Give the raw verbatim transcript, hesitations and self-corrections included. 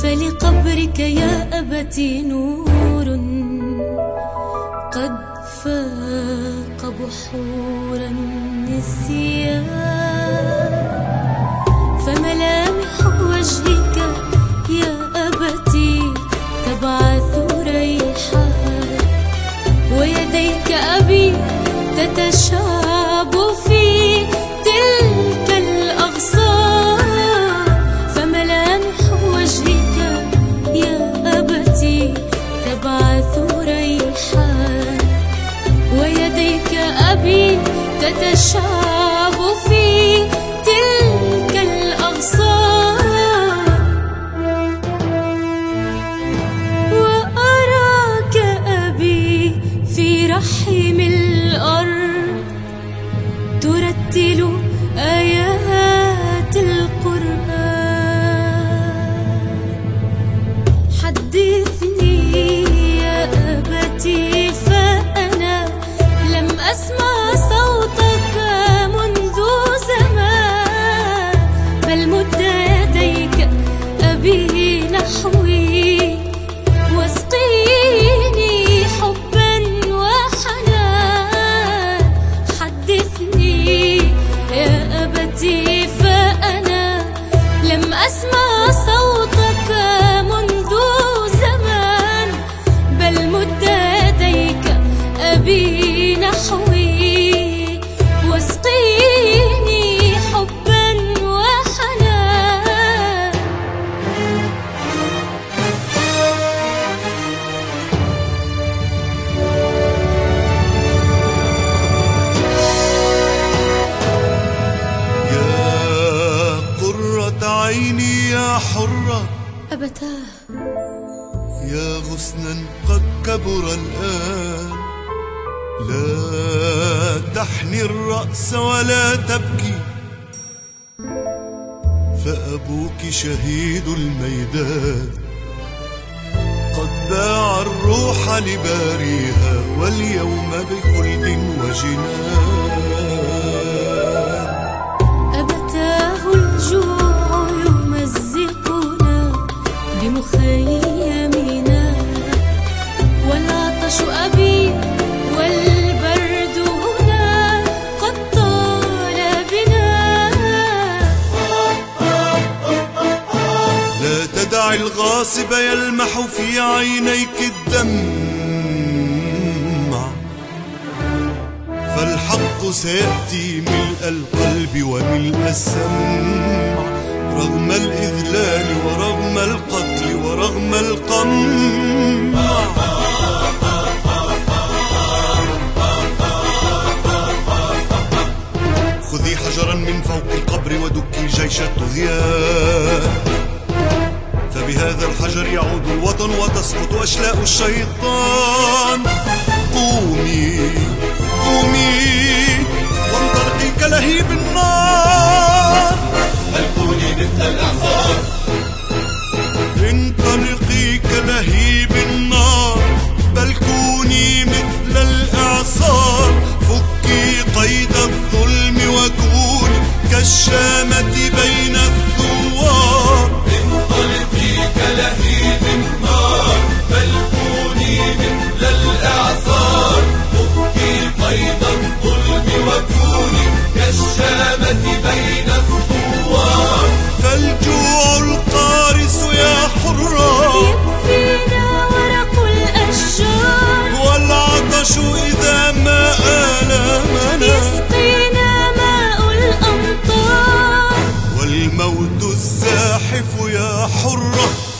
فلقبرك يا أبتي نور قد فاق بحور النسيان، فملامح وجهك يا أبتي تبعث ريحان، ويديك أبي تتشاب في تلك الأغصان، فملامح وجهك يا أبتي تبعث ريحان، ويديك أبي تتشاب في تلك الأغصان، وأراك أبي في رحم الأرض ترتل آيات القرآن. حدثني يا أبتي فأنا لم أسمع صوتك منذ زمان، بل مد يديك أبي نحوي واسقيني حبا وحنان. حدثني يا أبتي فأنا لم أسمع صوتك منذ زمان، بل مد يديك أبي نحوي واسقيني حبا وحنان. يا قرة عيني يا حرة أبتاه يا غصنا قد كبر الآن، لا تحني الرأس ولا تبكي، فأبوك شهيد الميدان قد باع الروح لباريها، واليوم بخلد وجنان. أبتاه الجوع يمزقنا بمخيمنا، والعطش أبي والبرد هنا قد طال بنا. لا تدع الغاصب يلمح في عينيك الدمع، فالحق سيأتي ملء القلب وملء السمع، رغم الإذلال ورغم القتل ورغم القمع. خذي حجرا من فوق القبر ودكي جيش الطغيان، فبهذا الحجر يعود الوطن وتسقط أشلاء الشيطان. قومي قومي وانطلقي كلهيب النار، بل كوني مثل الإعصار. انطلقي كلهيب النار، بل كوني مثل الإعصار. فكي قيد الظلم وكوني كالشامة بين الثوار. انطلقي كلهيب النار، بل كوني مثل الإعصار. فكي قيد الظلم وكوني كالشامة بين الثوار. فالجوع القارس يا حرة يكفينا ورق الأشجار، والعطش إذا ما آلمنا يسقينا ماء الأمطار. والموت الزاحف يا حرة